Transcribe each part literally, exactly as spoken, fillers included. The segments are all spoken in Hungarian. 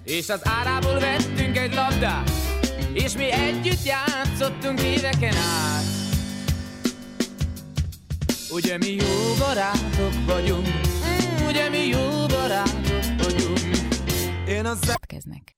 és az árából vettünk egy labdát, és mi együtt játszottunk éveken át. Ugye mi jó barátok vagyunk, ugye mi jó barátok vagyunk. Én az... Következnek.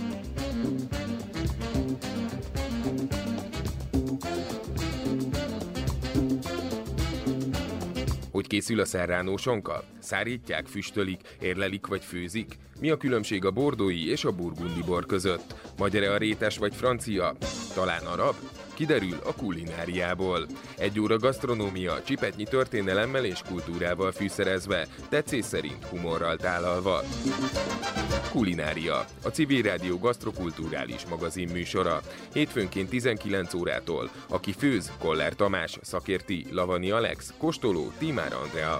Hogy készül a serrano sonka? Szárítják, füstölik, érlelik vagy főzik? Mi a különbség a bordói és a burgundi bor között? Magyar-e a rétes vagy francia? Talán arab? Kiderül a kulináriából. Egy óra gasztronómia, csipetnyi történelemmel és kultúrával fűszerezve, tetszés szerint humorral tálalva. Kulinária, a Civil Rádió gasztrokulturális magazin műsora. Hétfőnként tizenkilenc órától. Aki főz, Koller Tamás, szakérti, Lavani Alex, kóstoló, Tímár Andrea.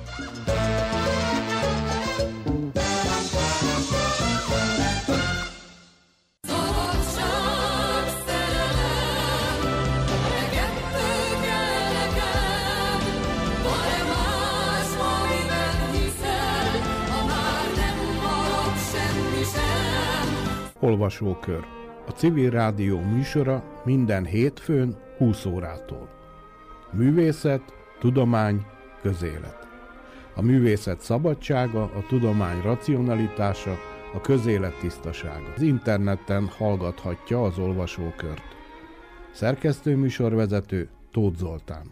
Olvasókör. A Civil Rádió műsora minden hétfőn húsz órától. Művészet, tudomány, közélet. A művészet szabadsága, a tudomány racionalitása, a közélet tisztasága. Az interneten hallgathatja az olvasókört. Szerkesztő műsorvezető Tóth Zoltán.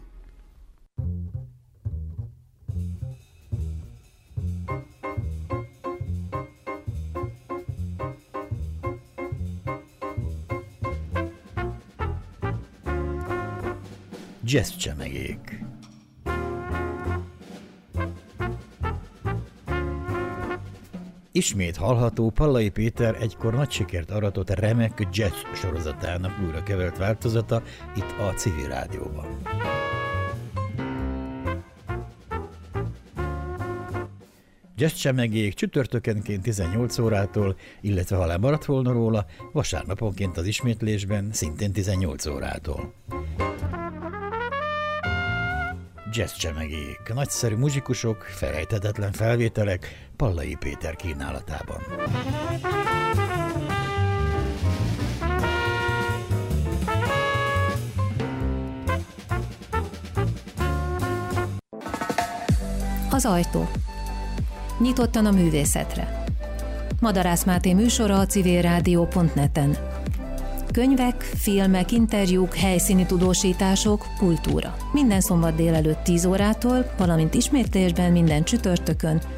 Jazz csemegék. Ismét hallható Pallai Péter egykor nagy sikert aratott remek jazz sorozatának újra kevert változata itt a Civil Rádióban. Jazz csemegék csütörtökenként tizennyolc órától, illetve ha lemaradt volna róla, vasárnaponként az ismétlésben szintén tizennyolc órától. Jazz csemegék, nagyszerű muzsikusok, felejthetetlen felvételek Pallai Péter kínálatában. Az ajtó. Nyitottan a művészetre. Madarász Máté műsora a civilrádió pont net-en. Könyvek, filmek, interjúk, helyszíni tudósítások, kultúra. Minden szombat délelőtt tíz órától, valamint ismétlésben minden csütörtökön